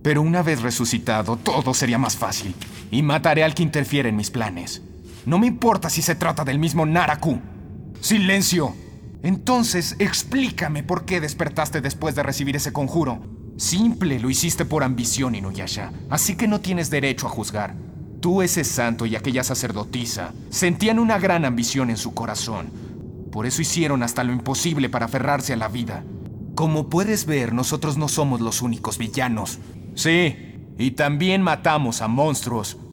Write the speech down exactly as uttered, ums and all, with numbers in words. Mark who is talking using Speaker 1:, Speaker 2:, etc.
Speaker 1: Pero una vez resucitado, todo sería más fácil. Y mataré al que interfiere en mis planes. No me importa si se trata del mismo Naraku. ¡Silencio! Entonces, explícame por qué despertaste después de recibir ese conjuro. Simple, lo hiciste por ambición, Inuyasha. Así que no tienes derecho a juzgar. Tú, ese santo y aquella sacerdotisa, sentían una gran ambición en su corazón. Por eso hicieron hasta lo imposible para aferrarse a la vida. Como puedes ver, nosotros no somos los únicos villanos. Sí, y también matamos a monstruos.